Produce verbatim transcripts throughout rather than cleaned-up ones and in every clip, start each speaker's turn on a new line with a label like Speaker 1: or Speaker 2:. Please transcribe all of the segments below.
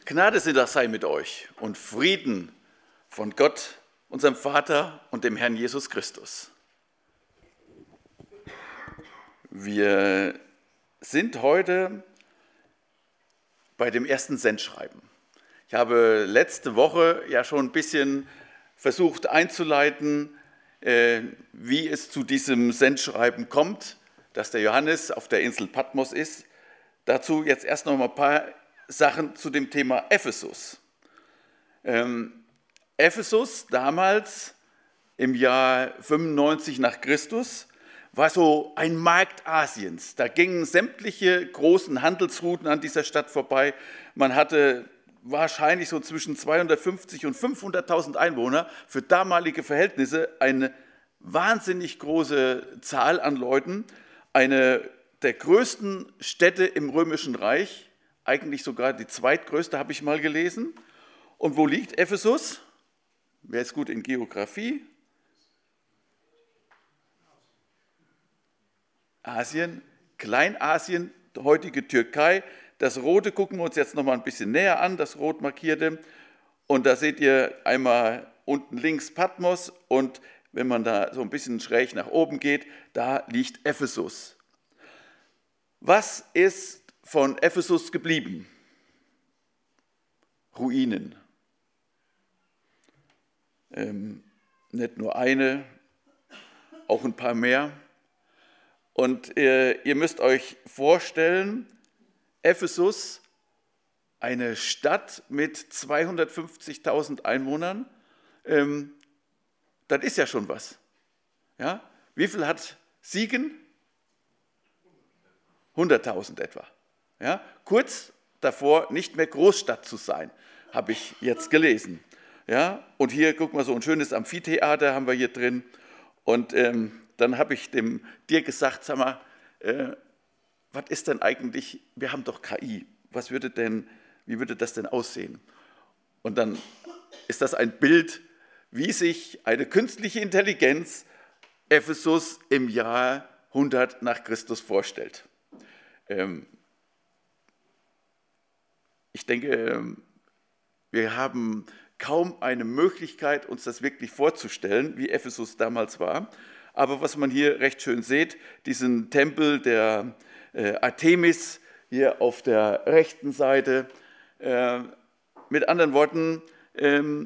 Speaker 1: Gnade sei mit euch und Frieden von Gott, unserem Vater und dem Herrn Jesus Christus. Wir sind heute bei dem ersten Sendschreiben. Ich habe letzte Woche ja schon ein bisschen versucht einzuleiten, wie es zu diesem Sendschreiben kommt, dass der Johannes auf der Insel Patmos ist. Dazu jetzt erst noch mal ein paar Sachen zu dem Thema Ephesus. Ähm, Ephesus damals im Jahr fünfundneunzig nach Christus war so ein Markt Asiens. Da gingen sämtliche großen Handelsrouten an dieser Stadt vorbei. Man hatte wahrscheinlich so zwischen zweihundertfünfzig und fünfhunderttausend Einwohner. Für damalige Verhältnisse eine wahnsinnig große Zahl an Leuten. Eine der größten Städte im Römischen Reich, eigentlich sogar die zweitgrößte, habe ich mal gelesen. Und wo liegt Ephesus? Wer ist gut in Geografie? Asien, Kleinasien, heutige Türkei. Das Rote gucken wir uns jetzt noch mal ein bisschen näher an, das rot markierte. Und da seht ihr einmal unten links Patmos und wenn man da so ein bisschen schräg nach oben geht, da liegt Ephesus. Was ist von Ephesus geblieben? Ruinen. Ähm, nicht nur eine, auch ein paar mehr. Und äh, ihr müsst euch vorstellen, Ephesus, eine Stadt mit zweihundertfünfzigtausend Einwohnern, ähm, das ist ja schon was. Ja? Wie viel hat Siegen? hunderttausend etwa. Ja? Kurz davor nicht mehr Großstadt zu sein, habe ich jetzt gelesen. Ja? Und hier, guck mal, so ein schönes Amphitheater haben wir hier drin. Und ähm, dann habe ich dem dir gesagt, sag mal, äh, was ist denn eigentlich, wir haben doch K I, was würde denn, wie würde das denn aussehen? Und dann ist das ein Bild, wie sich eine künstliche Intelligenz Ephesus im Jahr hundert nach Christus vorstellt. Ähm, ich denke, wir haben kaum eine Möglichkeit, uns das wirklich vorzustellen, wie Ephesus damals war. Aber was man hier recht schön sieht, diesen Tempel der äh, Artemis hier auf der rechten Seite. Äh, mit anderen Worten, ähm,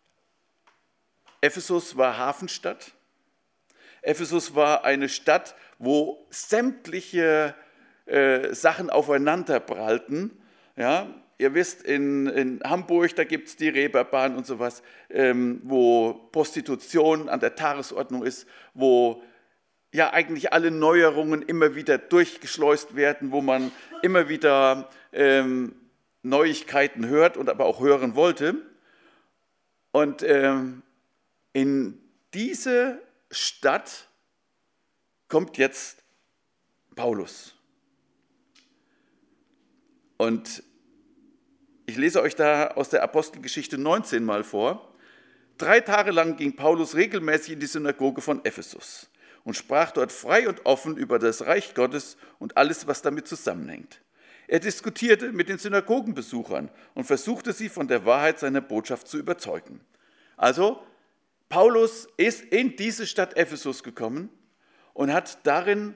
Speaker 1: Ephesus war Hafenstadt. Ephesus war eine Stadt, wo sämtliche äh, Sachen aufeinander prallten. Ja, ihr wisst, in, in Hamburg, da gibt es die Reeperbahn und sowas, ähm, wo Prostitution an der Tagesordnung ist, wo ja eigentlich alle Neuerungen immer wieder durchgeschleust werden, wo man immer wieder ähm, Neuigkeiten hört und aber auch hören wollte. Und ähm, in diese Stadt kommt jetzt Paulus. Und ich lese euch da aus der Apostelgeschichte neunzehn mal vor. Drei Tage lang ging Paulus regelmäßig in die Synagoge von Ephesus und sprach dort frei und offen über das Reich Gottes und alles, was damit zusammenhängt. Er diskutierte mit den Synagogenbesuchern und versuchte sie von der Wahrheit seiner Botschaft zu überzeugen. Also, Paulus ist in diese Stadt Ephesus gekommen und hat darin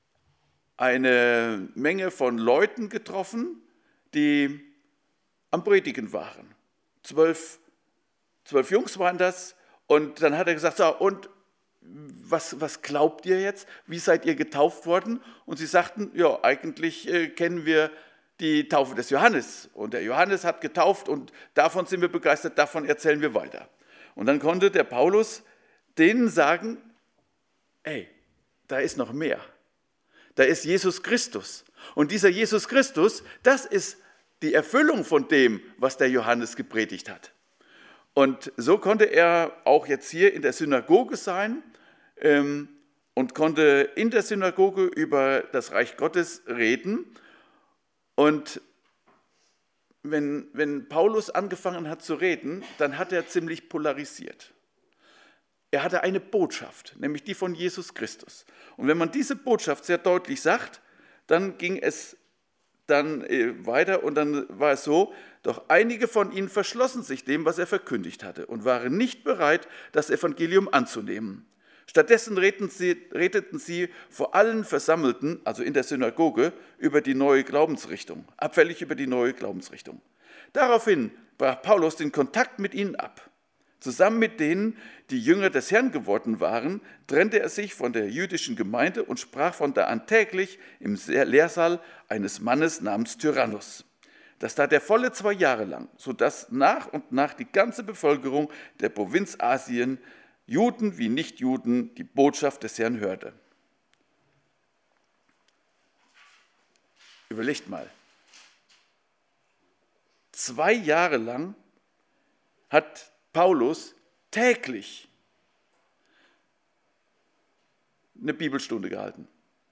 Speaker 1: eine Menge von Leuten getroffen, die am Predigen waren. Zwölf, zwölf Jungs waren das. Und dann hat er gesagt, so, und was, was glaubt ihr jetzt? Wie seid ihr getauft worden? Und sie sagten, ja, eigentlich äh, kennen wir die Taufe des Johannes. Und der Johannes hat getauft und davon sind wir begeistert, davon erzählen wir weiter. Und dann konnte der Paulus denen sagen, ey, da ist noch mehr. Da ist Jesus Christus. Und dieser Jesus Christus, das ist die Erfüllung von dem, was der Johannes gepredigt hat. Und so konnte er auch jetzt hier in der Synagoge sein ähm, und konnte in der Synagoge über das Reich Gottes reden. Und wenn, wenn Paulus angefangen hat zu reden, dann hat er ziemlich polarisiert. Er hatte eine Botschaft, nämlich die von Jesus Christus. Und wenn man diese Botschaft sehr deutlich sagt, dann ging es dann äh, weiter und dann war es so, doch einige von ihnen verschlossen sich dem, was er verkündigt hatte und waren nicht bereit, das Evangelium anzunehmen. Stattdessen redeten sie, redeten sie vor allen Versammelten, also in der Synagoge, über die neue Glaubensrichtung, abfällig über die neue Glaubensrichtung. Daraufhin brach Paulus den Kontakt mit ihnen ab. Zusammen mit denen, die Jünger des Herrn geworden waren, trennte er sich von der jüdischen Gemeinde und sprach von da an täglich im Lehrsaal eines Mannes namens Tyrannus. Das tat er volle zwei Jahre lang, sodass nach und nach die ganze Bevölkerung der Provinz Asien, Juden wie Nichtjuden, die Botschaft des Herrn hörte. Überlegt mal, zwei Jahre lang hat Paulus täglich eine Bibelstunde gehalten.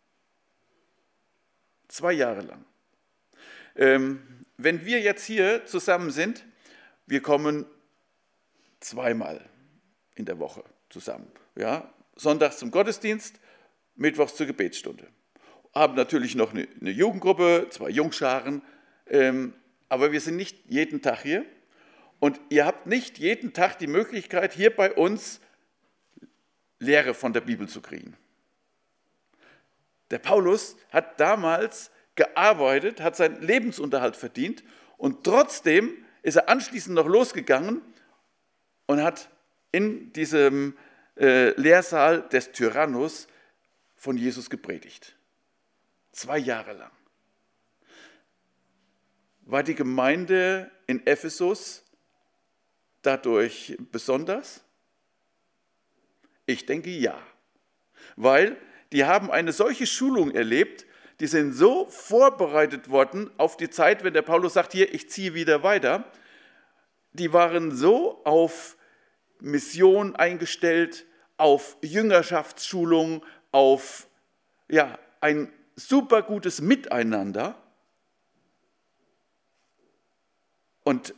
Speaker 1: Zwei Jahre lang. Ähm, wenn wir jetzt hier zusammen sind, wir kommen zweimal in der Woche zusammen. Ja? Sonntags zum Gottesdienst, mittwochs zur Gebetsstunde. Haben natürlich noch eine, eine Jugendgruppe, zwei Jungscharen, ähm, aber wir sind nicht jeden Tag hier. Und ihr habt nicht jeden Tag die Möglichkeit, hier bei uns Lehre von der Bibel zu kriegen. Der Paulus hat damals gearbeitet, hat seinen Lebensunterhalt verdient und trotzdem ist er anschließend noch losgegangen und hat in diesem äh, Lehrsaal des Tyrannus von Jesus gepredigt. Zwei Jahre lang. War die Gemeinde in Ephesus dadurch besonders? Ich denke ja, weil die haben eine solche Schulung erlebt, die sind so vorbereitet worden auf die Zeit, wenn der Paulus sagt, hier, ich ziehe wieder weiter. Die waren so auf Mission eingestellt, auf Jüngerschaftsschulung, auf ja, ein super gutes Miteinander. Und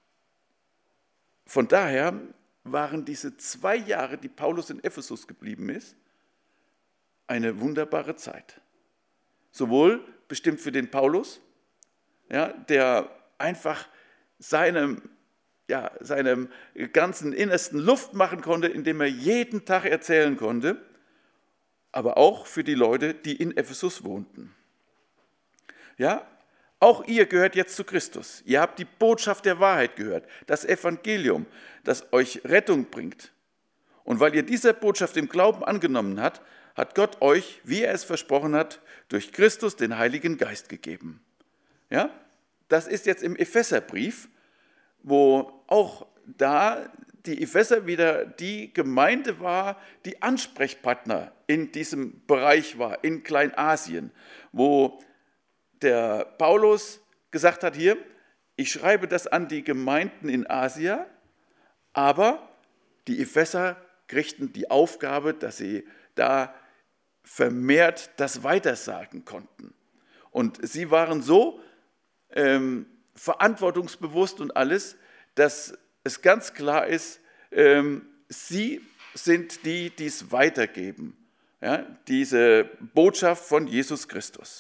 Speaker 1: von daher waren diese zwei Jahre, die Paulus in Ephesus geblieben ist, eine wunderbare Zeit. Sowohl bestimmt für den Paulus, ja, der einfach seinem, ja, seinem ganzen Innersten Luft machen konnte, indem er jeden Tag erzählen konnte, aber auch für die Leute, die in Ephesus wohnten. Ja, auch ihr gehört jetzt zu Christus. Ihr habt die Botschaft der Wahrheit gehört, das Evangelium, das euch Rettung bringt. Und weil ihr dieser Botschaft im Glauben angenommen habt, hat Gott euch, wie er es versprochen hat, durch Christus den Heiligen Geist gegeben. Ja, das ist jetzt im Epheserbrief, wo auch da die Epheser wieder die Gemeinde war, die Ansprechpartner in diesem Bereich war, in Kleinasien, wo der Paulus gesagt hat, hier, ich schreibe das an die Gemeinden in Asia, aber die Epheser kriegten die Aufgabe, dass sie da vermehrt das weitersagen konnten. Und sie waren so ähm, verantwortungsbewusst und alles, dass es ganz klar ist, ähm, sie sind die, die es weitergeben, ja, diese Botschaft von Jesus Christus.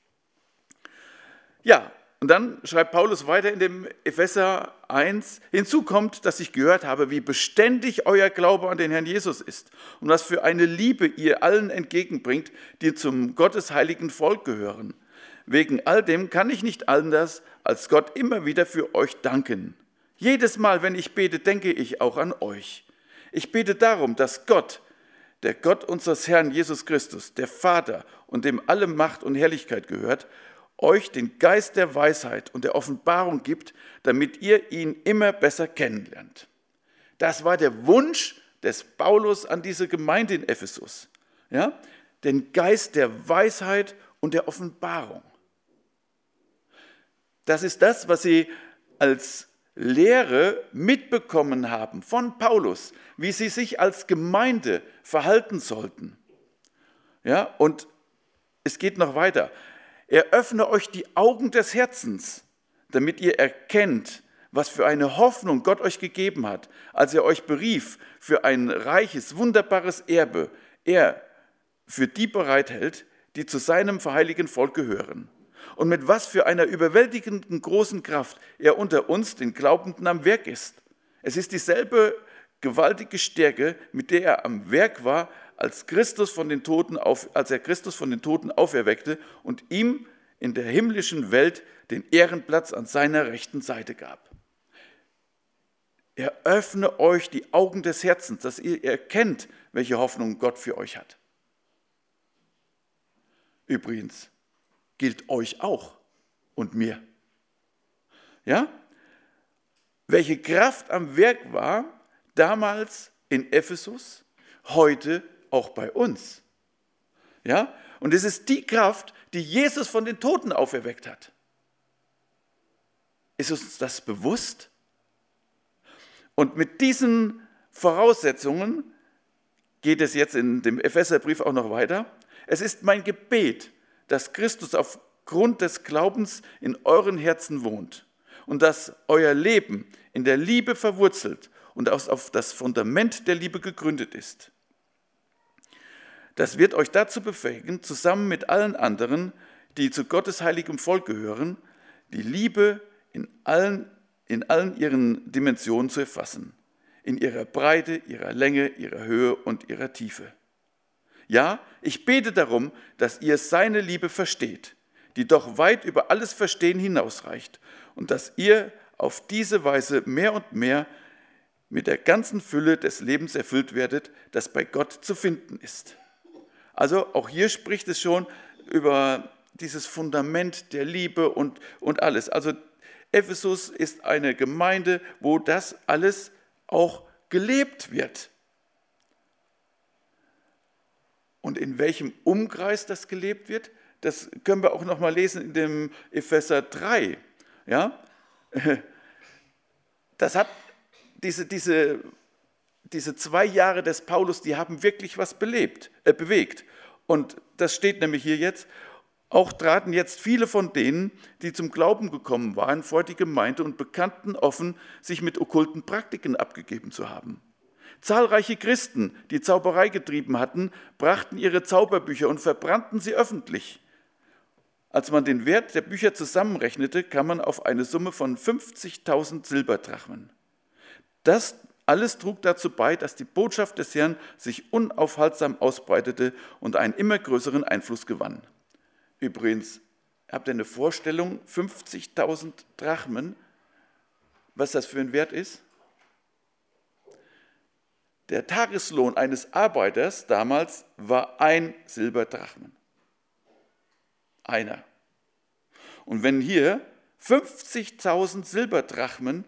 Speaker 1: Ja, und dann schreibt Paulus weiter in dem Epheser eins, hinzu kommt, dass ich gehört habe, wie beständig euer Glaube an den Herrn Jesus ist und was für eine Liebe ihr allen entgegenbringt, die zum Gottes heiligen Volk gehören. Wegen all dem kann ich nicht anders, als Gott immer wieder für euch danken. Jedes Mal, wenn ich bete, denke ich auch an euch. Ich bete darum, dass Gott, der Gott unseres Herrn Jesus Christus, der Vater und dem alle Macht und Herrlichkeit gehört, euch den Geist der Weisheit und der Offenbarung gibt, damit ihr ihn immer besser kennenlernt. Das war der Wunsch des Paulus an diese Gemeinde in Ephesus. Ja? Den Geist der Weisheit und der Offenbarung. Das ist das, was sie als Lehre mitbekommen haben von Paulus, wie sie sich als Gemeinde verhalten sollten. Ja? Und es geht noch weiter. Er öffne euch die Augen des Herzens, damit ihr erkennt, was für eine Hoffnung Gott euch gegeben hat, als er euch berief für ein reiches, wunderbares Erbe, er für die bereithält, die zu seinem verheiligen Volk gehören. und mit was für einer überwältigenden großen Kraft er unter uns, den Glaubenden, am Werk ist. Es ist dieselbe gewaltige Stärke, mit der er am Werk war, als, Christus von den Toten auf, als er Christus von den Toten auferweckte und ihm in der himmlischen Welt den Ehrenplatz an seiner rechten Seite gab. Er öffne euch die Augen des Herzens, dass ihr erkennt, welche Hoffnung Gott für euch hat. Übrigens gilt euch auch und mir. Ja? Welche Kraft am Werk war, damals in Ephesus, heute auch bei uns. Ja? Und es ist die Kraft, die Jesus von den Toten auferweckt hat. Ist uns das bewusst? Und mit diesen Voraussetzungen geht es jetzt in dem Epheserbrief auch noch weiter. Es ist mein Gebet, dass Christus aufgrund des Glaubens in euren Herzen wohnt und dass euer Leben in der Liebe verwurzelt und auf das Fundament der Liebe gegründet ist. Das wird euch dazu befähigen, zusammen mit allen anderen, die zu Gottes heiligem Volk gehören, die Liebe in allen, in allen ihren Dimensionen zu erfassen, in ihrer Breite, ihrer Länge, ihrer Höhe und ihrer Tiefe. Ja, ich bete darum, dass ihr seine Liebe versteht, die doch weit über alles Verstehen hinausreicht, und dass ihr auf diese Weise mehr und mehr mit der ganzen Fülle des Lebens erfüllt werdet, das bei Gott zu finden ist. Also auch hier spricht es schon über dieses Fundament der Liebe und, und alles. Also Ephesus ist eine Gemeinde, wo das alles auch gelebt wird. Und in welchem Umkreis das gelebt wird, das können wir auch noch mal lesen in dem Epheser drei. Ja? Das hat diese, diese, diese zwei Jahre des Paulus, die haben wirklich was belebt, äh, bewegt. Und das steht nämlich hier jetzt. Auch traten jetzt viele von denen, die zum Glauben gekommen waren, vor die Gemeinde und bekannten offen, sich mit okkulten Praktiken abgegeben zu haben. Zahlreiche Christen, die Zauberei getrieben hatten, brachten ihre Zauberbücher und verbrannten sie öffentlich. Als man den Wert der Bücher zusammenrechnete, kam man auf eine Summe von fünfzigtausend Silberdrachmen. Das alles trug dazu bei, dass die Botschaft des Herrn sich unaufhaltsam ausbreitete und einen immer größeren Einfluss gewann. Übrigens, habt ihr eine Vorstellung, fünfzigtausend Drachmen, was das für ein Wert ist? Der Tageslohn eines Arbeiters damals war ein Silberdrachmen. Einer. Und wenn hier fünfzigtausend Silberdrachmen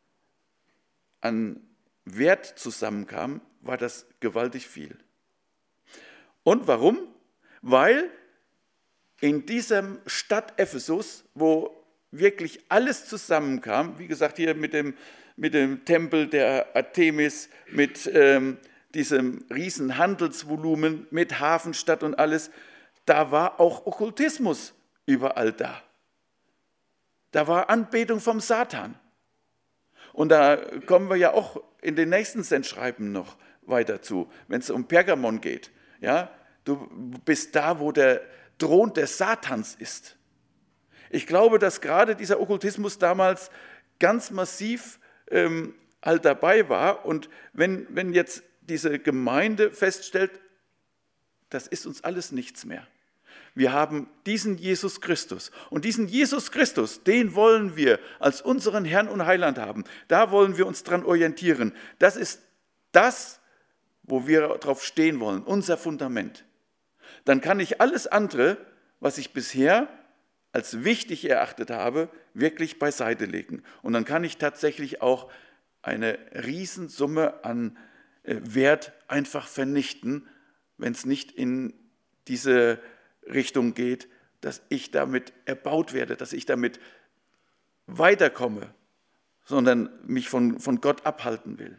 Speaker 1: an Wert zusammenkamen, war das gewaltig viel. Und warum? Weil in dieser Stadt Ephesus, wo wirklich alles zusammenkam, wie gesagt hier mit dem, mit dem Tempel der Artemis, mit ähm, diesem riesen Handelsvolumen, mit Hafenstadt und alles, da war auch Okkultismus überall da. Da war Anbetung vom Satan. Und da kommen wir ja auch in den nächsten Sendschreiben noch weiter zu, wenn es um Pergamon geht. Ja, du bist da, wo der Thron des Satans ist. Ich glaube, dass gerade dieser Okkultismus damals ganz massiv ähm, halt dabei war. Und wenn, wenn jetzt diese Gemeinde feststellt, das ist uns alles nichts mehr. Wir haben diesen Jesus Christus. Und diesen Jesus Christus, den wollen wir als unseren Herrn und Heiland haben. Da wollen wir uns dran orientieren. Das ist das, wo wir drauf stehen wollen, unser Fundament. Dann kann ich alles andere, was ich bisher als wichtig erachtet habe, wirklich beiseite legen. Und dann kann ich tatsächlich auch eine Riesensumme an Wert einfach vernichten, wenn es nicht in diese Richtung geht, dass ich damit erbaut werde, dass ich damit weiterkomme, sondern mich von, von Gott abhalten will.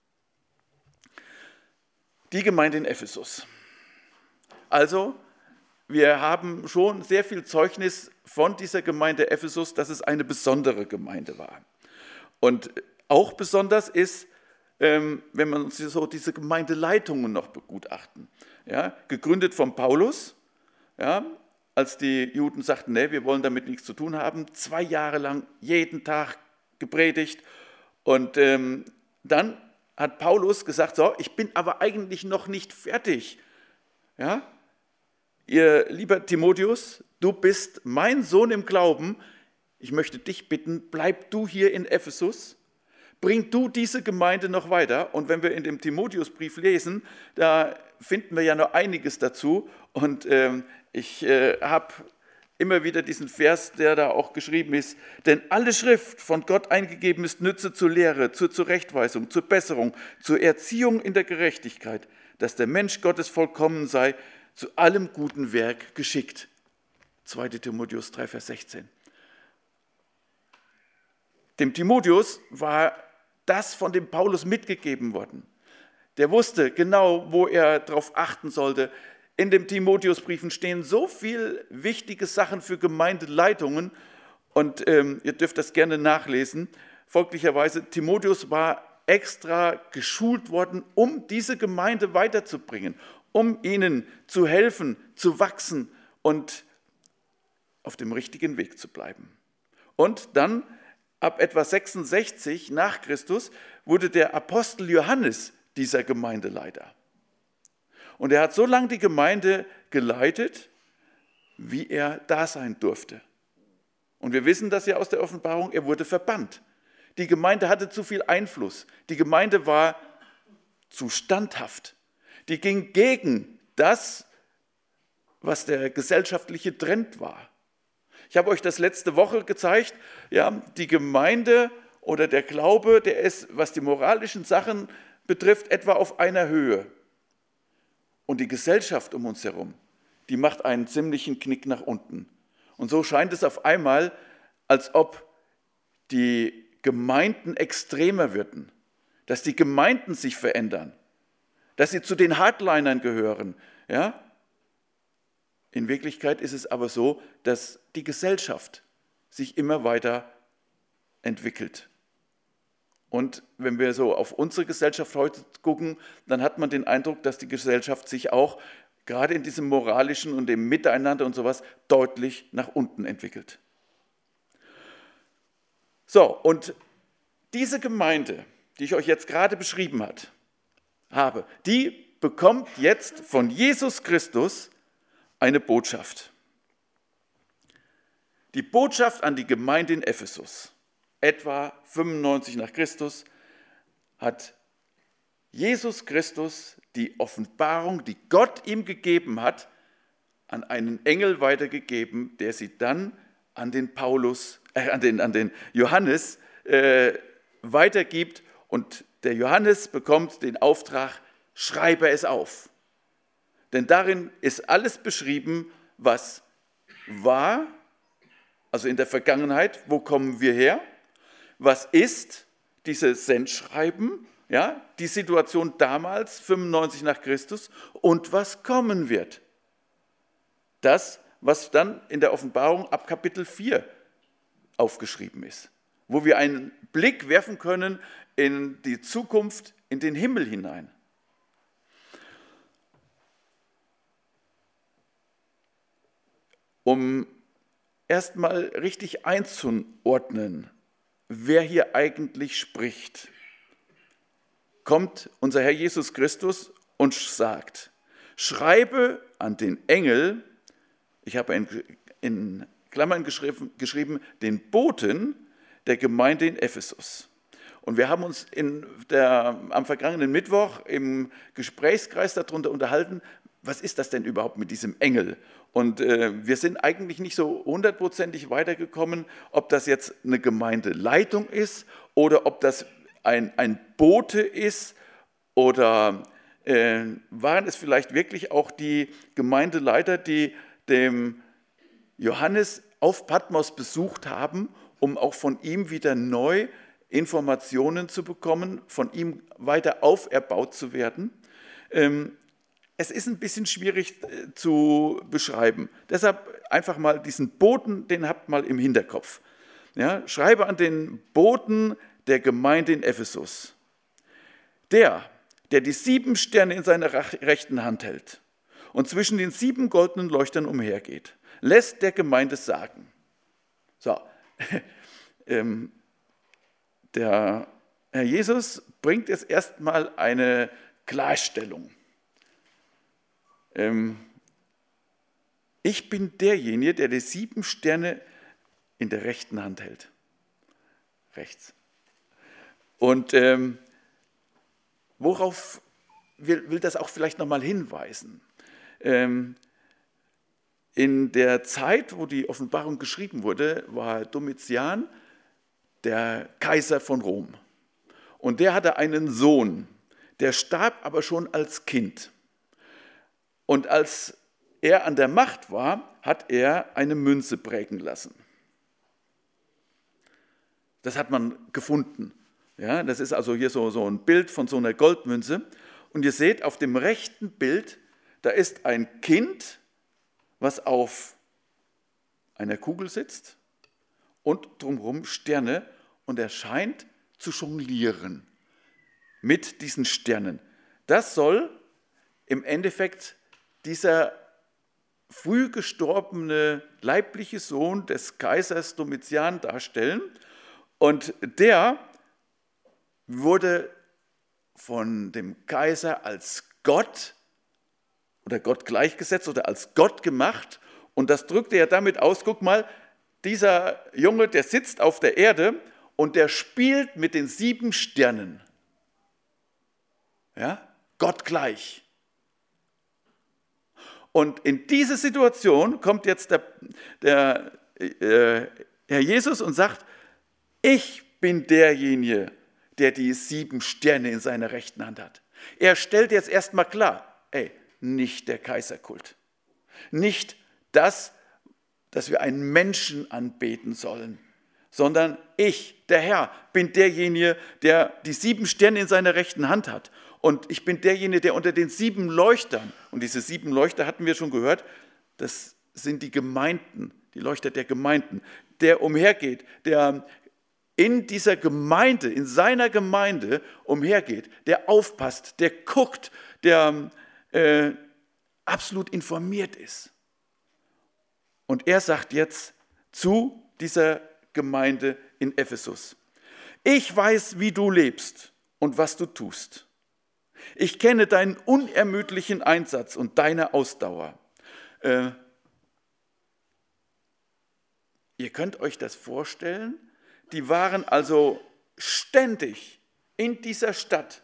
Speaker 1: Die Gemeinde in Ephesus. Also, wir haben schon sehr viel Zeugnis von dieser Gemeinde Ephesus, dass es eine besondere Gemeinde war. Und auch besonders ist, wenn wir uns so diese Gemeindeleitungen noch begutachten. Ja, gegründet von Paulus, ja, als die Juden sagten, nee, wir wollen damit nichts zu tun haben, zwei Jahre lang jeden Tag gepredigt. Und ähm, dann hat Paulus gesagt, so, ich bin aber eigentlich noch nicht fertig. Ja? Ihr lieber Timotheus, du bist mein Sohn im Glauben. Ich möchte dich bitten, bleib du hier in Ephesus, bring du diese Gemeinde noch weiter. Und wenn wir in dem Timotheusbrief lesen, da finden wir ja noch einiges dazu. Und ähm, ich äh, habe immer wieder diesen Vers, der da auch geschrieben ist. Denn alle Schrift von Gott eingegeben ist Nütze zur Lehre, zur Zurechtweisung, zur Besserung, zur Erziehung in der Gerechtigkeit, dass der Mensch Gottes vollkommen sei, zu allem guten Werk geschickt. zweiter Timotheus drei, Vers sechzehn. Dem Timotheus war das von dem Paulus mitgegeben worden. Der wusste genau, wo er darauf achten sollte. In den Timotheusbriefen stehen so viele wichtige Sachen für Gemeindeleitungen und ähm, ihr dürft das gerne nachlesen. Folglicherweise, Timotheus war extra geschult worden, um diese Gemeinde weiterzubringen, um ihnen zu helfen, zu wachsen und auf dem richtigen Weg zu bleiben. Und dann ab etwa sechsundsechzig nach Christus wurde der Apostel Johannes dieser Gemeindeleiter. Und er hat so lange die Gemeinde geleitet, wie er da sein durfte. Und wir wissen das ja aus der Offenbarung, er wurde verbannt. Die Gemeinde hatte zu viel Einfluss. Die Gemeinde war zu standhaft. Die ging gegen das, was der gesellschaftliche Trend war. Ich habe euch das letzte Woche gezeigt, ja, die Gemeinde oder der Glaube, der ist, was die moralischen Sachen betrifft, etwa auf einer Höhe. Und die Gesellschaft um uns herum, die macht einen ziemlichen Knick nach unten. Und so scheint es auf einmal, als ob die Gemeinden extremer würden, dass die Gemeinden sich verändern, dass sie zu den Hardlinern gehören. Ja? In Wirklichkeit ist es aber so, dass die Gesellschaft sich immer weiter entwickelt. Und wenn wir so auf unsere Gesellschaft heute gucken, dann hat man den Eindruck, dass die Gesellschaft sich auch gerade in diesem moralischen und dem Miteinander und sowas deutlich nach unten entwickelt. So, und diese Gemeinde, die ich euch jetzt gerade beschrieben hat, habe, die bekommt jetzt von Jesus Christus eine Botschaft. Die Botschaft an die Gemeinde in Ephesus. Etwa fünfundneunzig nach Christus hat Jesus Christus die Offenbarung, die Gott ihm gegeben hat, an einen Engel weitergegeben, der sie dann an den Paulus, äh, an den, an den Johannes äh, weitergibt. Und der Johannes bekommt den Auftrag, schreibe es auf. Denn darin ist alles beschrieben, was war, also in der Vergangenheit, wo kommen wir her? Was ist dieses Sendschreiben, ja, die Situation damals, fünfundneunzig nach Christus, und was kommen wird? Das, was dann in der Offenbarung ab Kapitel vier aufgeschrieben ist, wo wir einen Blick werfen können in die Zukunft, in den Himmel hinein. Um erstmal richtig einzuordnen, wer hier eigentlich spricht, kommt unser Herr Jesus Christus und sagt, schreibe an den Engel, ich habe in, in Klammern geschrieben, geschrieben, den Boten der Gemeinde in Ephesus. Und wir haben uns in der, am vergangenen Mittwoch im Gesprächskreis darunter unterhalten, was ist das denn überhaupt mit diesem Engel? Und äh, wir sind eigentlich nicht so hundertprozentig weitergekommen, ob das jetzt eine Gemeindeleitung ist oder ob das ein, ein Bote ist oder äh, waren es vielleicht wirklich auch die Gemeindeleiter, die dem Johannes auf Patmos besucht haben, um auch von ihm wieder neu Informationen zu bekommen, von ihm weiter auferbaut zu werden. Ähm, Es ist ein bisschen schwierig zu beschreiben. Deshalb einfach mal diesen Boten, den habt mal im Hinterkopf. Ja, schreibe an den Boten der Gemeinde in Ephesus. Der, der die sieben Sterne in seiner rechten Hand hält und zwischen den sieben goldenen Leuchtern umhergeht, lässt der Gemeinde sagen. So, ähm, der Herr Jesus bringt jetzt erstmal eine Klarstellung. Ähm, ich bin derjenige, der die sieben Sterne in der rechten Hand hält. Rechts. Und ähm, worauf will, will das auch vielleicht nochmal hinweisen? Ähm, in der Zeit, wo die Offenbarung geschrieben wurde, war Domitian der Kaiser von Rom. Und der hatte einen Sohn, der starb aber schon als Kind. Und als er an der Macht war, hat er eine Münze prägen lassen. Das hat man gefunden. Ja, das ist also hier so, so ein Bild von so einer Goldmünze. Und ihr seht auf dem rechten Bild, da ist ein Kind, was auf einer Kugel sitzt und drumherum Sterne. Und er scheint zu jonglieren mit diesen Sternen. Das soll im Endeffekt dieser früh gestorbene leibliche Sohn des Kaisers Domitian darstellen. Und der wurde von dem Kaiser als Gott oder Gott gleichgesetzt oder als Gott gemacht. Und das drückte er damit aus, guck mal, dieser Junge, der sitzt auf der Erde und der spielt mit den sieben Sternen. Ja, Gott gleich. Und in diese Situation kommt jetzt der, der äh, Herr Jesus und sagt, ich bin derjenige, der die sieben Sterne in seiner rechten Hand hat. Er stellt jetzt erstmal klar, ey, nicht der Kaiserkult. Nicht das, dass wir einen Menschen anbeten sollen, sondern ich, der Herr, bin derjenige, der die sieben Sterne in seiner rechten Hand hat. Und ich bin derjenige, der unter den sieben Leuchtern, und diese sieben Leuchter hatten wir schon gehört, das sind die Gemeinden, die Leuchter der Gemeinden, der umhergeht, der in dieser Gemeinde, in seiner Gemeinde umhergeht, der aufpasst, der guckt, der äh, absolut informiert ist. Und er sagt jetzt zu dieser Gemeinde in Ephesus, ich weiß, wie du lebst und was du tust. Ich kenne deinen unermüdlichen Einsatz und deine Ausdauer. Äh, ihr könnt euch das vorstellen, die waren also ständig in dieser Stadt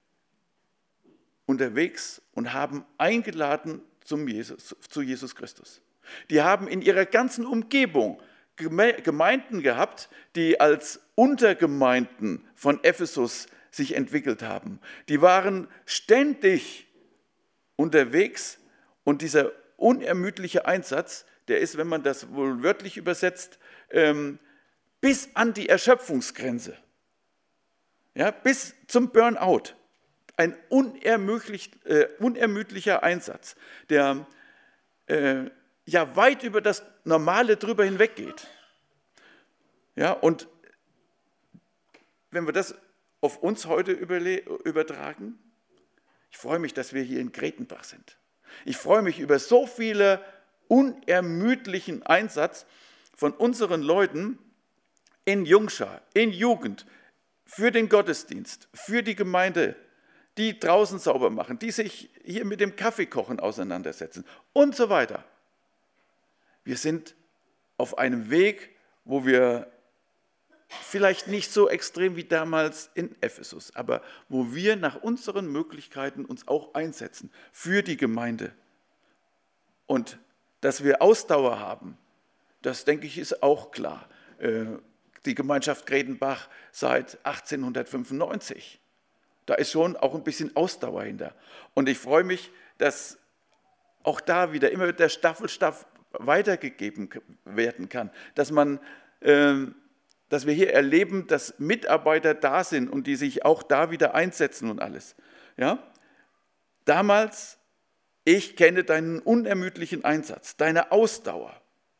Speaker 1: unterwegs und haben eingeladen zum Jesus, zu Jesus Christus. Die haben in ihrer ganzen Umgebung Gemeinden gehabt, die als Untergemeinden von Ephesus sich entwickelt haben. Die waren ständig unterwegs und dieser unermüdliche Einsatz, der ist, wenn man das wohl wörtlich übersetzt, ähm, bis an die Erschöpfungsgrenze, ja, bis zum Burnout. Ein unermüdlich, äh, unermüdlicher Einsatz, der äh, ja weit über das Normale drüber hinweggeht. Ja, und wenn wir das auf uns heute übertragen, ich freue mich, dass wir hier in Gretenbach sind. Ich freue mich über so viele unermüdlichen Einsatz von unseren Leuten in Jungschar, in Jugend, für den Gottesdienst, für die Gemeinde, die draußen sauber machen, die sich hier mit dem Kaffeekochen auseinandersetzen und so weiter. Wir sind auf einem Weg, wo wir vielleicht nicht so extrem wie damals in Ephesus, aber wo wir nach unseren Möglichkeiten uns auch einsetzen für die Gemeinde. Und dass wir Ausdauer haben, das denke ich ist auch klar. Die Gemeinschaft Gretenbach seit achtzehnhundertfünfundneunzig. Da ist schon auch ein bisschen Ausdauer hinter. Und ich freue mich, dass auch da wieder immer der Staffelstab weitergegeben werden kann, dass man, äh, dass wir hier erleben, dass Mitarbeiter da sind und die sich auch da wieder einsetzen und alles. Ja? Damals, ich kenne deinen unermüdlichen Einsatz, deine Ausdauer.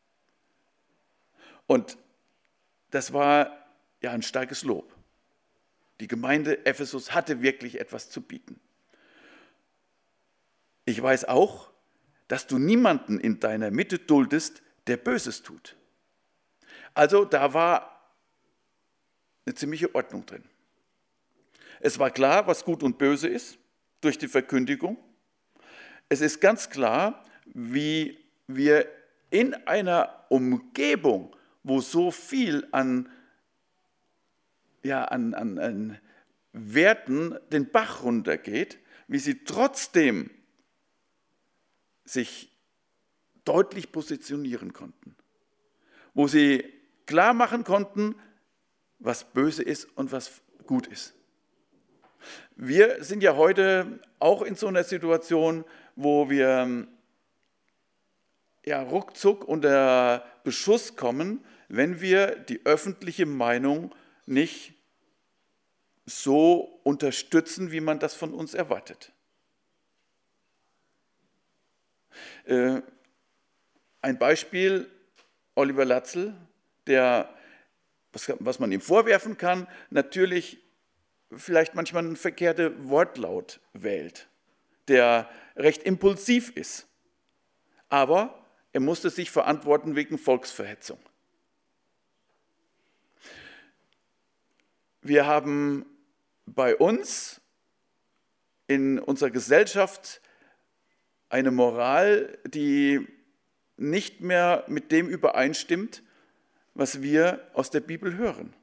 Speaker 1: Und das war ja ein starkes Lob. Die Gemeinde Ephesus hatte wirklich etwas zu bieten. Ich weiß auch, dass du niemanden in deiner Mitte duldest, der Böses tut. Also da war eine ziemliche Ordnung drin. Es war klar, was gut und böse ist, durch die Verkündigung. Es ist ganz klar, wie wir in einer Umgebung, wo so viel an, ja, an, an, an Werten den Bach runtergeht, wie sie trotzdem sich deutlich positionieren konnten. Wo sie klar machen konnten, was böse ist und was gut ist. Wir sind ja heute auch in so einer Situation, wo wir ja, ruckzuck unter Beschuss kommen, wenn wir die öffentliche Meinung nicht so unterstützen, wie man das von uns erwartet. Äh, ein Beispiel, Oliver Latzel, der, was, was man ihm vorwerfen kann, natürlich vielleicht manchmal einen verkehrten Wortlaut wählt, der recht impulsiv ist, aber er musste sich verantworten wegen Volksverhetzung. Wir haben bei uns in unserer Gesellschaft eine Moral, die nicht mehr mit dem übereinstimmt, was wir aus der Bibel hören.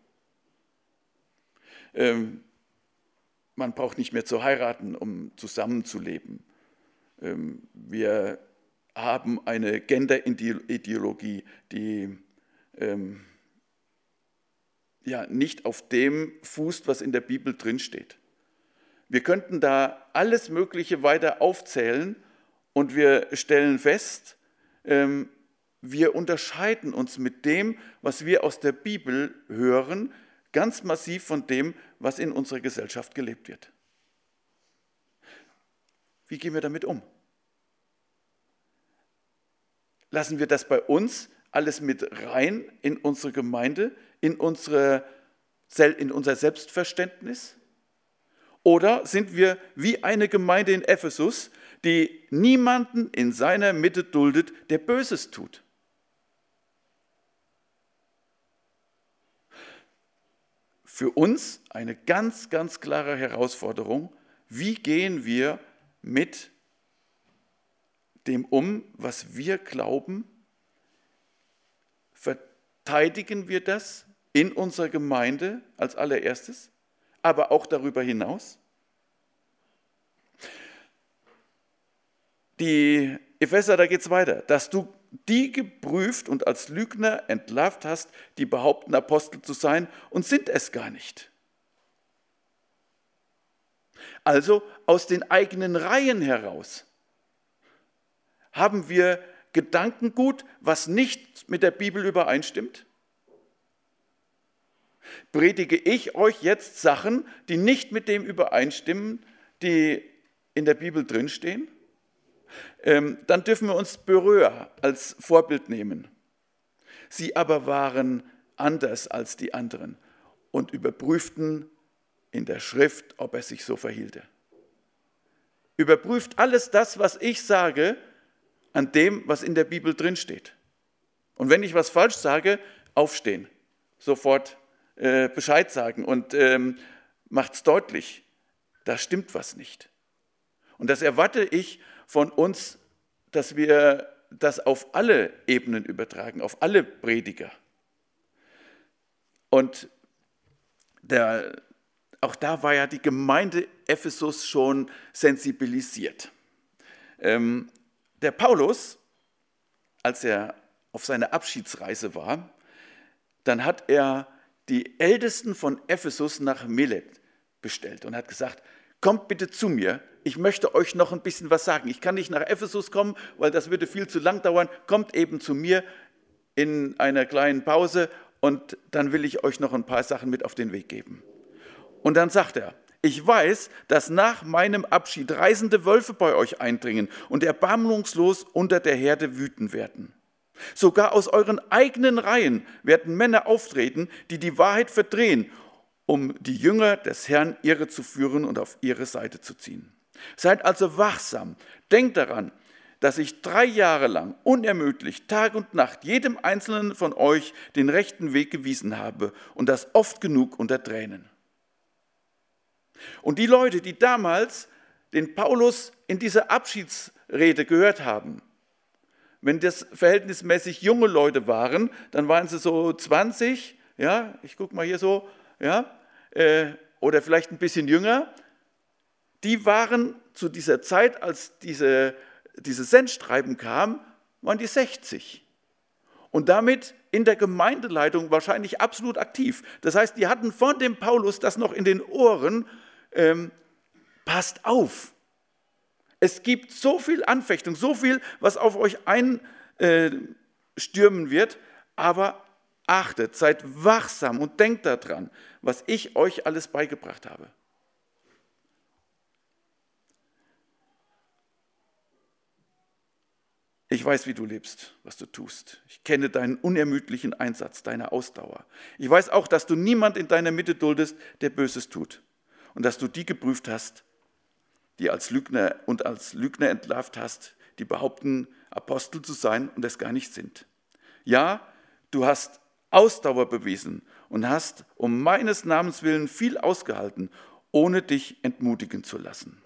Speaker 1: Ähm, man braucht nicht mehr zu heiraten, um zusammenzuleben. Ähm, wir haben eine Genderideologie, die ähm, ja, nicht auf dem fußt, was in der Bibel drinsteht. Wir könnten da alles Mögliche weiter aufzählen und wir stellen fest, ähm, wir unterscheiden uns mit dem, was wir aus der Bibel hören, ganz massiv von dem, was in unserer Gesellschaft gelebt wird. Wie gehen wir damit um? Lassen wir das bei uns alles mit rein in unsere Gemeinde, in, unsere, in unser Selbstverständnis? Oder sind wir wie eine Gemeinde in Ephesus, die niemanden in seiner Mitte duldet, der Böses tut? Für uns eine ganz, ganz klare Herausforderung. Wie gehen wir mit dem um, was wir glauben? Verteidigen wir das in unserer Gemeinde als allererstes, aber auch darüber hinaus? Die Epheser, da geht es weiter, dass du die geprüft und als Lügner entlarvt hast, die behaupten, Apostel zu sein und sind es gar nicht. Also aus den eigenen Reihen heraus haben wir Gedankengut, was nicht mit der Bibel übereinstimmt? Predige ich euch jetzt Sachen, die nicht mit dem übereinstimmen, die in der Bibel drinstehen? Ähm, dann dürfen wir uns Beröa als Vorbild nehmen. Sie aber waren anders als die anderen und überprüften in der Schrift, ob er sich so verhielte. Überprüft alles das, was ich sage, an dem, was in der Bibel drinsteht. Und wenn ich was falsch sage, aufstehen, sofort äh, Bescheid sagen und ähm, macht es deutlich, da stimmt was nicht. Und das erwarte ich von uns, dass wir das auf alle Ebenen übertragen, auf alle Prediger. Und der, auch da war ja die Gemeinde Ephesus schon sensibilisiert. Ähm, der Paulus, als er auf seiner Abschiedsreise war, dann hat er die Ältesten von Ephesus nach Milet bestellt und hat gesagt, kommt bitte zu mir, ich möchte euch noch ein bisschen was sagen. Ich kann nicht nach Ephesus kommen, weil das würde viel zu lang dauern. Kommt eben zu mir in einer kleinen Pause und dann will ich euch noch ein paar Sachen mit auf den Weg geben. Und dann sagt er, ich weiß, dass nach meinem Abschied reißende Wölfe bei euch eindringen und erbarmungslos unter der Herde wüten werden. Sogar aus euren eigenen Reihen werden Männer auftreten, die die Wahrheit verdrehen, um die Jünger des Herrn irrezuführen und auf ihre Seite zu ziehen. Seid also wachsam, denkt daran, dass ich drei Jahre lang unermüdlich, Tag und Nacht, jedem Einzelnen von euch den rechten Weg gewiesen habe und das oft genug unter Tränen. Und die Leute, die damals den Paulus in dieser Abschiedsrede gehört haben, wenn das verhältnismäßig junge Leute waren, dann waren sie so zwanzig, ja, ich gucke mal hier so, ja, äh, oder vielleicht ein bisschen jünger, die waren zu dieser Zeit, als diese, dieses Sendschreiben kam, waren die sechzig. Und damit in der Gemeindeleitung wahrscheinlich absolut aktiv. Das heißt, die hatten von dem Paulus das noch in den Ohren, ähm, passt auf. Es gibt so viel Anfechtung, so viel, was auf euch einstürmen wird, aber achtet, seid wachsam und denkt daran, was ich euch alles beigebracht habe. Ich weiß, wie du lebst, was du tust. Ich kenne deinen unermüdlichen Einsatz, deine Ausdauer. Ich weiß auch, dass du niemand in deiner Mitte duldest, der Böses tut. Und dass du die geprüft hast, die als Lügner und als Lügner entlarvt hast, die behaupten, Apostel zu sein und es gar nicht sind. Ja, du hast Ausdauer bewiesen und hast um meines Namens willen viel ausgehalten, ohne dich entmutigen zu lassen.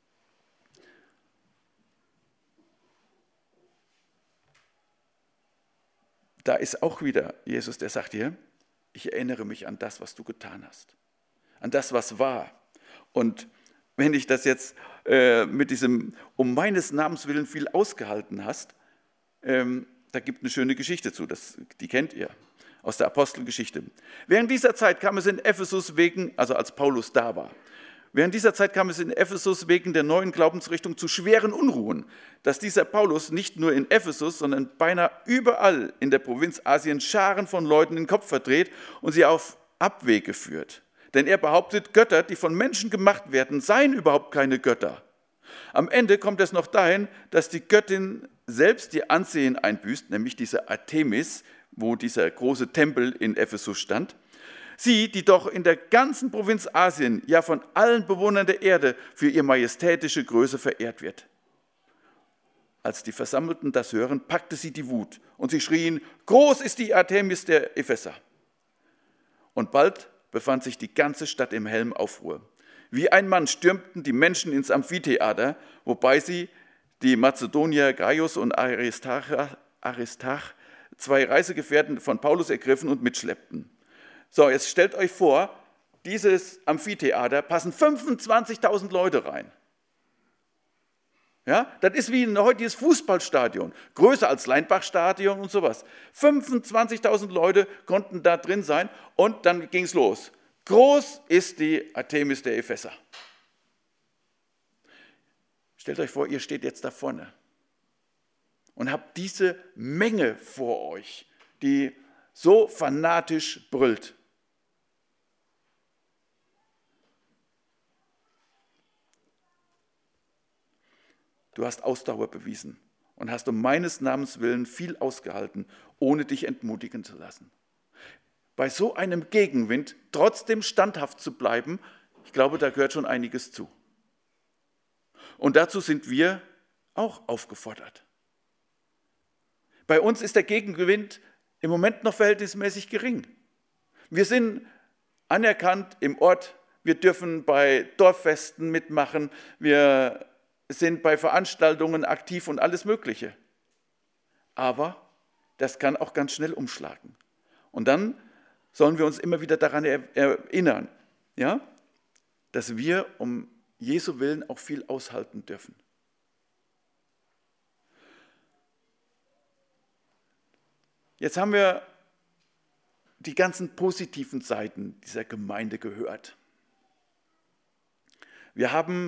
Speaker 1: Da ist auch wieder Jesus, der sagt dir, ich erinnere mich an das, was du getan hast, an das, was war. Und wenn ich das jetzt äh, mit diesem um meines Namens willen viel ausgehalten hast, ähm, da gibt eine schöne Geschichte zu, das, die kennt ihr aus der Apostelgeschichte. Während dieser Zeit kam es in Ephesus wegen, also als Paulus da war, während dieser Zeit kam es in Ephesus wegen der neuen Glaubensrichtung zu schweren Unruhen, dass dieser Paulus nicht nur in Ephesus, sondern beinahe überall in der Provinz Asien Scharen von Leuten den Kopf verdreht und sie auf Abwege führt. Denn er behauptet, Götter, die von Menschen gemacht werden, seien überhaupt keine Götter. Am Ende kommt es noch dahin, dass die Göttin selbst ihr Ansehen einbüßt, nämlich diese Artemis, wo dieser große Tempel in Ephesus stand. Sie, die doch in der ganzen Provinz Asien, ja von allen Bewohnern der Erde, für ihre majestätische Größe verehrt wird. Als die Versammelten das hören, packte sie die Wut und sie schrien, groß ist die Artemis der Epheser. Und bald befand sich die ganze Stadt im hellen Aufruhr. Wie ein Mann stürmten die Menschen ins Amphitheater, wobei sie die Mazedonier Gaius und Aristarch, Aristarch, zwei Reisegefährten von Paulus, ergriffen und mitschleppten. So, jetzt stellt euch vor, dieses Amphitheater passen fünfundzwanzigtausend Leute rein. Ja, das ist wie ein heutiges Fußballstadion, größer als Leinbach-Stadion und sowas. fünfundzwanzigtausend Leute konnten da drin sein und dann ging es los. Groß ist die Artemis der Epheser. Stellt euch vor, ihr steht jetzt da vorne und habt diese Menge vor euch, die so fanatisch brüllt. Du hast Ausdauer bewiesen und hast um meines Namens willen viel ausgehalten, ohne dich entmutigen zu lassen. Bei so einem Gegenwind trotzdem standhaft zu bleiben, ich glaube, da gehört schon einiges zu. Und dazu sind wir auch aufgefordert. Bei uns ist der Gegenwind im Moment noch verhältnismäßig gering. Wir sind anerkannt im Ort, wir dürfen bei Dorffesten mitmachen, wir sind bei Veranstaltungen aktiv und alles Mögliche. Aber das kann auch ganz schnell umschlagen. Und dann sollen wir uns immer wieder daran erinnern, ja, dass wir um Jesu Willen auch viel aushalten dürfen. Jetzt haben wir die ganzen positiven Seiten dieser Gemeinde gehört. Wir haben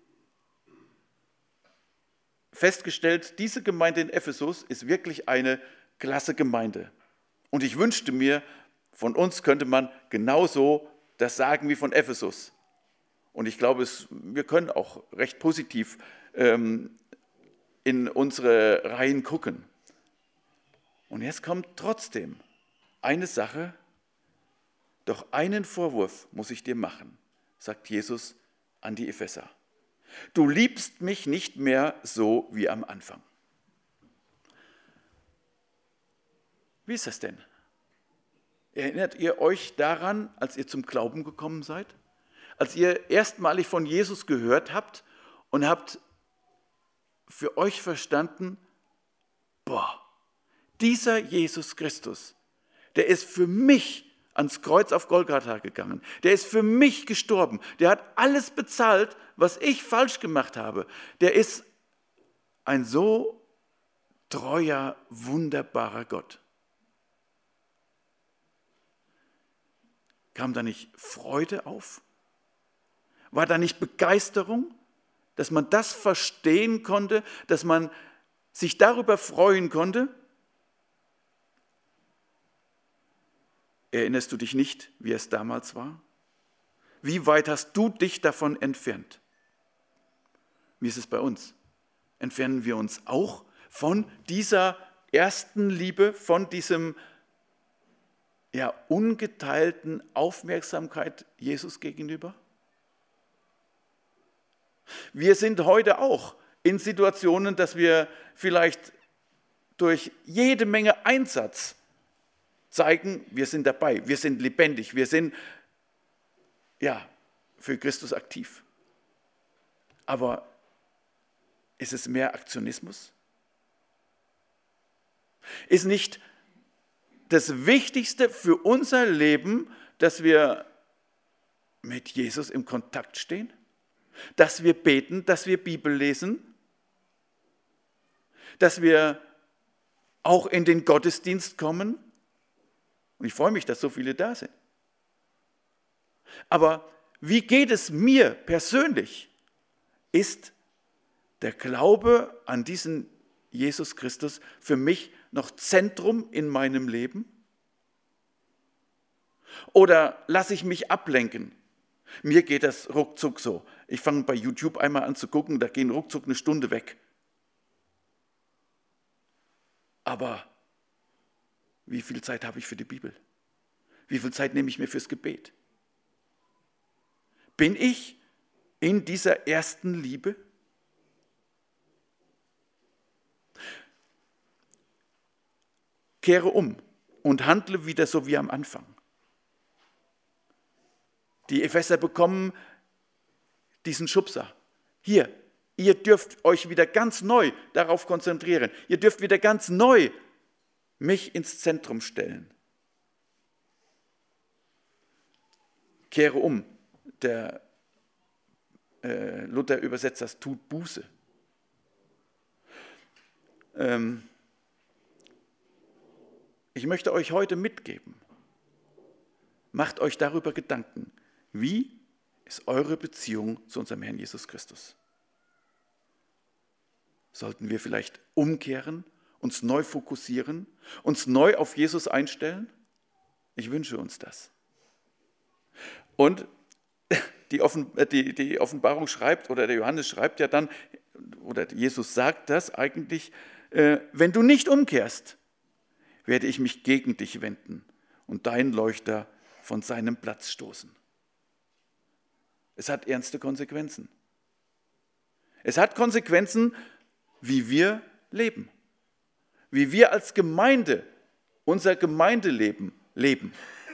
Speaker 1: festgestellt, diese Gemeinde in Ephesus ist wirklich eine klasse Gemeinde. Und ich wünschte mir, von uns könnte man genauso das sagen wie von Ephesus. Und ich glaube, es, wir können auch recht positiv ähm, in unsere Reihen gucken. Und jetzt kommt trotzdem eine Sache, doch einen Vorwurf muss ich dir machen, sagt Jesus an die Epheser. Du liebst mich nicht mehr so wie am Anfang. Wie ist das denn? Erinnert ihr euch daran, als ihr zum Glauben gekommen seid? Als ihr erstmalig von Jesus gehört habt und habt für euch verstanden, boah, dieser Jesus Christus, der ist für mich ans Kreuz auf Golgatha gegangen. Der ist für mich gestorben. Der hat alles bezahlt, was ich falsch gemacht habe. Der ist ein so treuer, wunderbarer Gott. Kam da nicht Freude auf? War da nicht Begeisterung, dass man das verstehen konnte, dass man sich darüber freuen konnte? Erinnerst du dich nicht, wie es damals war? Wie weit hast du dich davon entfernt? Wie ist es bei uns? Entfernen wir uns auch von dieser ersten Liebe, von diesem ja, ungeteilten Aufmerksamkeit Jesus gegenüber? Wir sind heute auch in Situationen, dass wir vielleicht durch jede Menge Einsatz zeigen, wir sind dabei, wir sind lebendig, wir sind ja, für Christus aktiv. Aber ist es mehr Aktionismus? Ist nicht das Wichtigste für unser Leben, dass wir mit Jesus im Kontakt stehen? Dass wir beten, dass wir Bibel lesen? Dass wir auch in den Gottesdienst kommen? Und ich freue mich, dass so viele da sind. Aber wie geht es mir persönlich? Ist der Glaube an diesen Jesus Christus für mich noch Zentrum in meinem Leben? Oder lasse ich mich ablenken? Mir geht das ruckzuck so. Ich fange bei YouTube einmal an zu gucken, da gehen ruckzuck eine Stunde weg. Aber wie viel Zeit habe ich für die Bibel? Wie viel Zeit nehme ich mir fürs Gebet? Bin ich in dieser ersten Liebe? Kehre um und handle wieder so wie am Anfang. Die Epheser bekommen diesen Schubser. Hier, ihr dürft euch wieder ganz neu darauf konzentrieren. Ihr dürft wieder ganz neu mich ins Zentrum stellen. Kehre um. Der äh, Luther übersetzt das, tut Buße. Ähm, ich möchte euch heute mitgeben, macht euch darüber Gedanken, wie ist eure Beziehung zu unserem Herrn Jesus Christus? Sollten wir vielleicht umkehren, uns neu fokussieren, uns neu auf Jesus einstellen? Ich wünsche uns das. Und die, Offen, die, die Offenbarung schreibt, oder der Johannes schreibt ja dann, oder Jesus sagt das eigentlich, äh, wenn du nicht umkehrst, werde ich mich gegen dich wenden und deinen Leuchter von seinem Platz stoßen. Es hat ernste Konsequenzen. Es hat Konsequenzen, wie wir leben, wie wir als Gemeinde unser Gemeindeleben leben.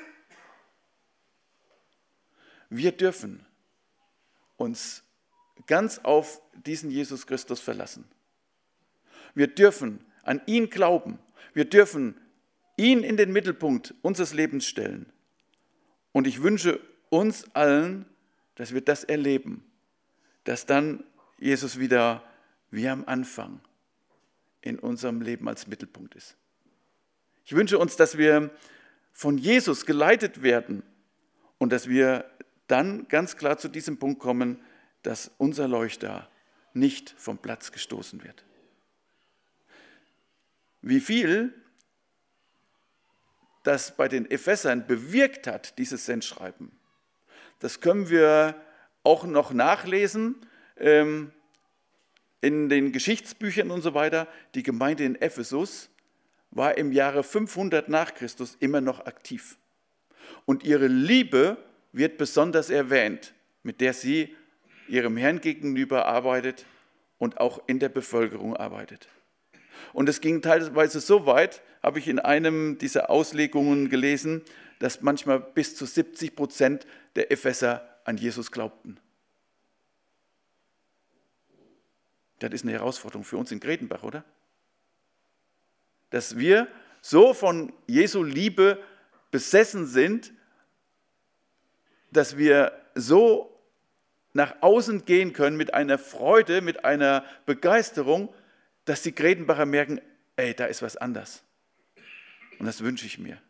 Speaker 1: Wir dürfen uns ganz auf diesen Jesus Christus verlassen. Wir dürfen an ihn glauben. Wir dürfen ihn in den Mittelpunkt unseres Lebens stellen. Und ich wünsche uns allen, dass wir das erleben, dass dann Jesus wieder wie am Anfang in unserem Leben als Mittelpunkt ist. Ich wünsche uns, dass wir von Jesus geleitet werden und dass wir dann ganz klar zu diesem Punkt kommen, dass unser Leuchter nicht vom Platz gestoßen wird. Wie viel das bei den Ephesern bewirkt hat, dieses Sendschreiben, das können wir auch noch nachlesen ähm, in den Geschichtsbüchern und so weiter. Die Gemeinde in Ephesus war im Jahre fünfhundert nach Christus immer noch aktiv. Und ihre Liebe wird besonders erwähnt, mit der sie ihrem Herrn gegenüber arbeitet und auch in der Bevölkerung arbeitet. Und es ging teilweise so weit, habe ich in einem dieser Auslegungen gelesen, dass manchmal bis zu siebzig Prozent der Epheser an Jesus glaubten. Das ist eine Herausforderung für uns in Gretenbach, oder? Dass wir so von Jesu Liebe besessen sind, dass wir so nach außen gehen können mit einer Freude, mit einer Begeisterung, dass die Gretenbacher merken, ey, da ist was anders. Und das wünsche ich mir.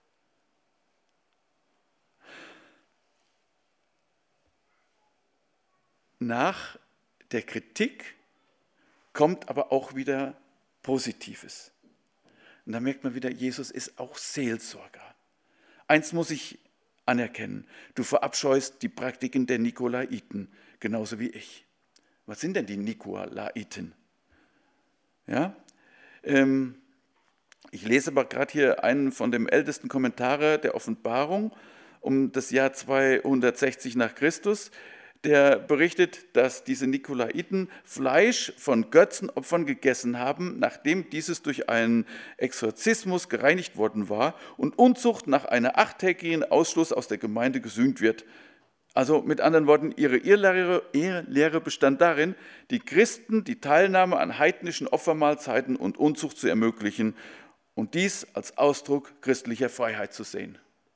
Speaker 1: Nach der Kritik kommt aber auch wieder Positives. Und da merkt man wieder, Jesus ist auch Seelsorger. Eins muss ich anerkennen, du verabscheust die Praktiken der Nikolaiten, genauso wie ich. Was sind denn die Nikolaiten? Ja, ähm, ich lese aber gerade hier einen von den ältesten Kommentare der Offenbarung um das Jahr zweihundertsechzig nach Christus. Der berichtet, dass diese Nikolaiten Fleisch von Götzenopfern gegessen haben, nachdem dieses durch einen Exorzismus gereinigt worden war und Unzucht nach einer achttägigen Ausschluss aus der Gemeinde gesühnt wird. Also mit anderen Worten, ihre Irrlehre, Irrlehre bestand darin, die Christen die Teilnahme an heidnischen Opfermahlzeiten und Unzucht zu ermöglichen und dies als Ausdruck christlicher Freiheit zu sehen.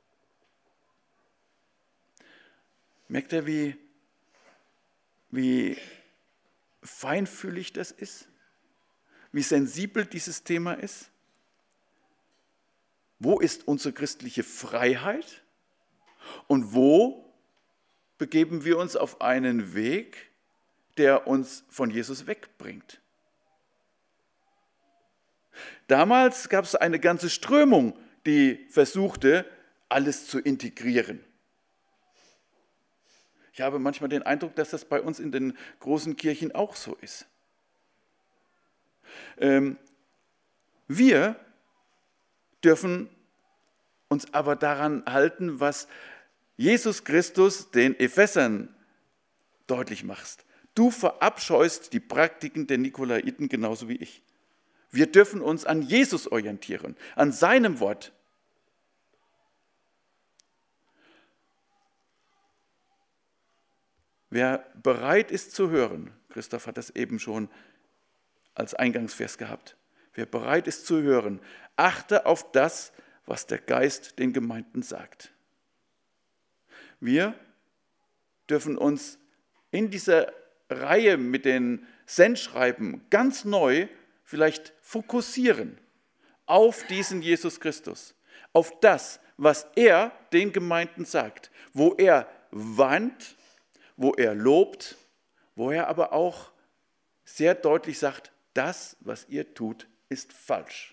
Speaker 1: Merkt ihr, wie wie feinfühlig das ist, wie sensibel dieses Thema ist? Wo ist unsere christliche Freiheit und wo begeben wir uns auf einen Weg, der uns von Jesus wegbringt? Damals gab es eine ganze Strömung, die versuchte, alles zu integrieren. Ich habe manchmal den Eindruck, dass das bei uns in den großen Kirchen auch so ist. Ähm, wir dürfen uns aber daran halten, was Jesus Christus den Ephesern deutlich macht. Du verabscheust die Praktiken der Nikolaiten genauso wie ich. Wir dürfen uns an Jesus orientieren, an seinem Wort. Wer bereit ist zu hören, Christoph hat das eben schon als Eingangsvers gehabt, wer bereit ist zu hören, achte auf das, was der Geist den Gemeinden sagt. Wir dürfen uns in dieser Reihe mit den Sendschreiben ganz neu vielleicht fokussieren auf diesen Jesus Christus, auf das, was er den Gemeinden sagt, wo er warnt, wo er lobt, wo er aber auch sehr deutlich sagt, das, was ihr tut, ist falsch.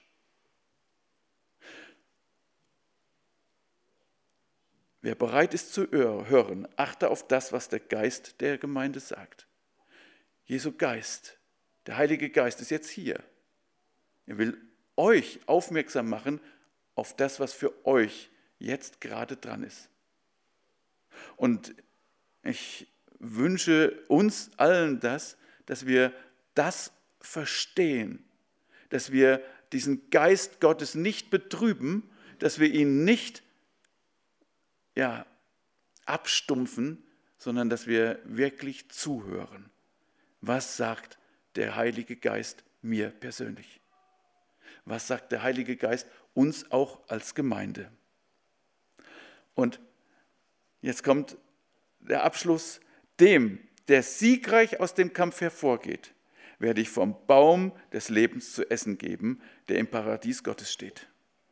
Speaker 1: Wer bereit ist zu hören, achte auf das, was der Geist der Gemeinde sagt. Jesu Geist, der Heilige Geist ist jetzt hier. Er will euch aufmerksam machen auf das, was für euch jetzt gerade dran ist. Und ich wünsche uns allen das, dass wir das verstehen, dass wir diesen Geist Gottes nicht betrüben, dass wir ihn nicht ja, abstumpfen, sondern dass wir wirklich zuhören. Was sagt der Heilige Geist mir persönlich? Was sagt der Heilige Geist uns auch als Gemeinde? Und jetzt kommt der Abschluss. Dem, der siegreich aus dem Kampf hervorgeht, werde ich vom Baum des Lebens zu essen geben, der im Paradies Gottes steht.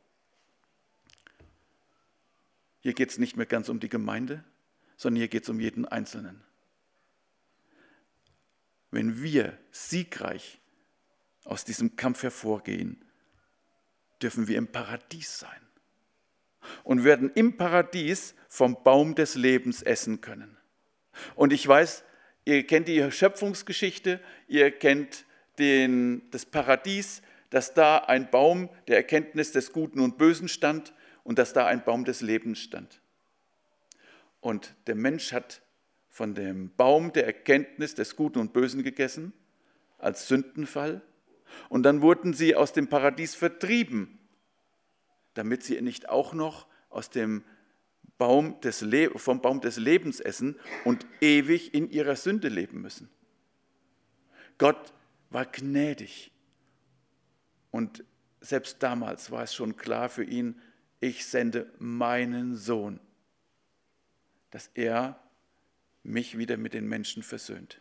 Speaker 1: Hier geht es nicht mehr ganz um die Gemeinde, sondern hier geht es um jeden Einzelnen. Wenn wir siegreich aus diesem Kampf hervorgehen, dürfen wir im Paradies sein und werden im Paradies vom Baum des Lebens essen können. Und ich weiß, ihr kennt die Schöpfungsgeschichte, ihr kennt den, das Paradies, dass da ein Baum der Erkenntnis des Guten und Bösen stand und dass da ein Baum des Lebens stand. Und der Mensch hat von dem Baum der Erkenntnis des Guten und Bösen gegessen, als Sündenfall. Und dann wurden sie aus dem Paradies vertrieben, damit sie nicht auch noch aus dem Baum des Le- vom Baum des Lebens essen und ewig in ihrer Sünde leben müssen. Gott war gnädig. Und selbst damals war es schon klar für ihn, ich sende meinen Sohn, dass er mich wieder mit den Menschen versöhnt.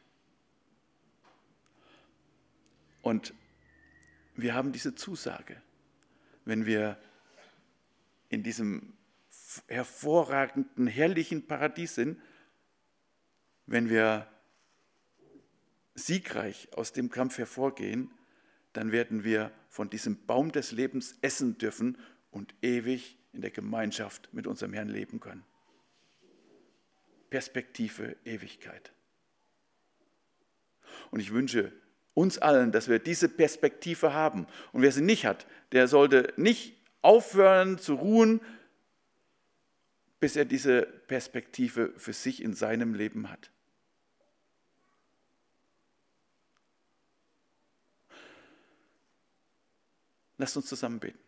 Speaker 1: Und wir haben diese Zusage, wenn wir in diesem hervorragenden, herrlichen Paradies sind, wenn wir siegreich aus dem Kampf hervorgehen, dann werden wir von diesem Baum des Lebens essen dürfen und ewig in der Gemeinschaft mit unserem Herrn leben können. Perspektive Ewigkeit. Und ich wünsche uns allen, dass wir diese Perspektive haben. Und wer sie nicht hat, der sollte nicht aufhören zu ruhen, bis er diese Perspektive für sich in seinem Leben hat. Lasst uns zusammen beten.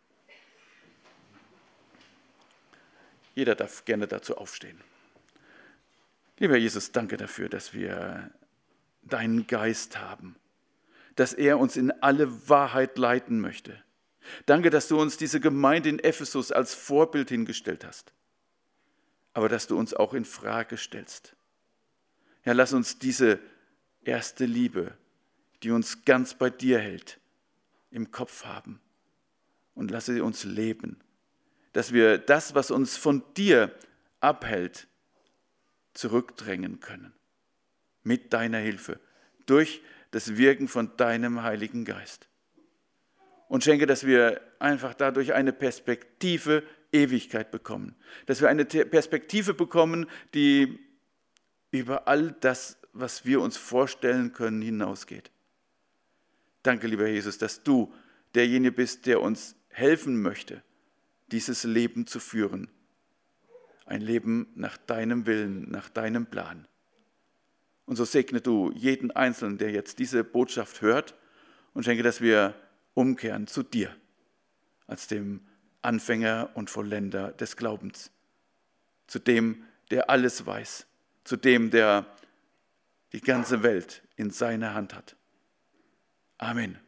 Speaker 1: Jeder darf gerne dazu aufstehen. Lieber Jesus, danke dafür, dass wir deinen Geist haben, dass er uns in alle Wahrheit leiten möchte. Danke, dass du uns diese Gemeinde in Ephesus als Vorbild hingestellt hast, aber dass du uns auch in Frage stellst. Ja, lass uns diese erste Liebe, die uns ganz bei dir hält, im Kopf haben und lasse sie uns leben, dass wir das, was uns von dir abhält, zurückdrängen können. Mit deiner Hilfe, durch das Wirken von deinem Heiligen Geist. Und schenke, dass wir einfach dadurch eine Perspektive Ewigkeit bekommen. Dass wir eine Perspektive bekommen, die über all das, was wir uns vorstellen können, hinausgeht. Danke, lieber Jesus, dass du derjenige bist, der uns helfen möchte, dieses Leben zu führen. Ein Leben nach deinem Willen, nach deinem Plan. Und so segne du jeden Einzelnen, der jetzt diese Botschaft hört und schenke, dass wir umkehren zu dir, als dem Anfänger und Vollender des Glaubens, zu dem, der alles weiß, zu dem, der die ganze Welt in seiner Hand hat. Amen.